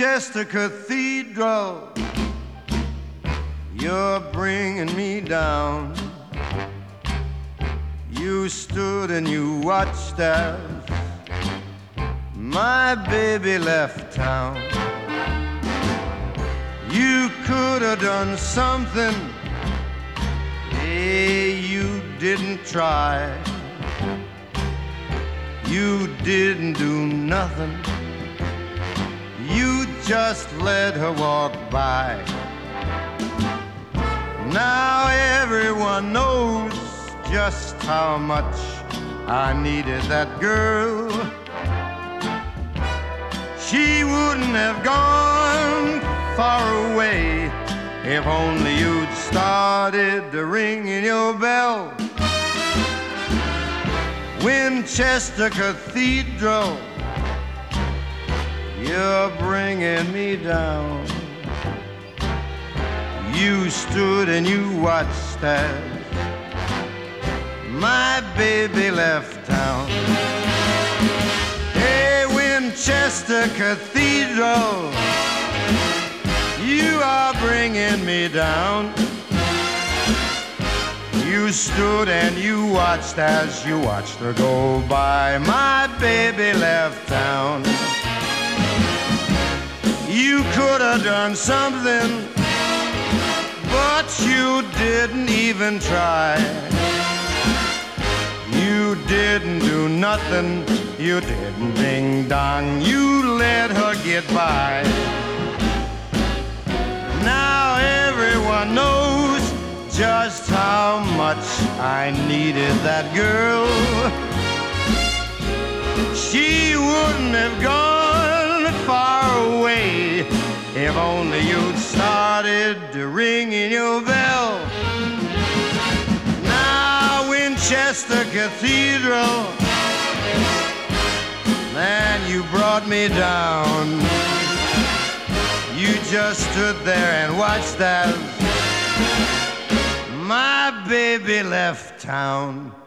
Winchester Cathedral, you're bringing me down. You stood and you watched as my baby left town. You could have done something, hey, you didn't try. You didn't do nothing, you just let her walk by. Now everyone knows just how much I needed that girl. She wouldn't have gone far away if only you'd started to ring in your bell. Winchester Cathedral, you're bringing me down. You stood and you watched as my baby left town. Hey, Winchester Cathedral, you are bringing me down. You stood and you watched as you watched her go by. My baby left town. You could have done something, but you didn't even try. You didn't do nothing, you didn't ding dong, you let her get by. Now everyone knows just how much I needed that girl. She wouldn't have gone far away if only you'd started to ring in your bell. Now Winchester Cathedral, man, you brought me down. You just stood there and watched as my baby left town.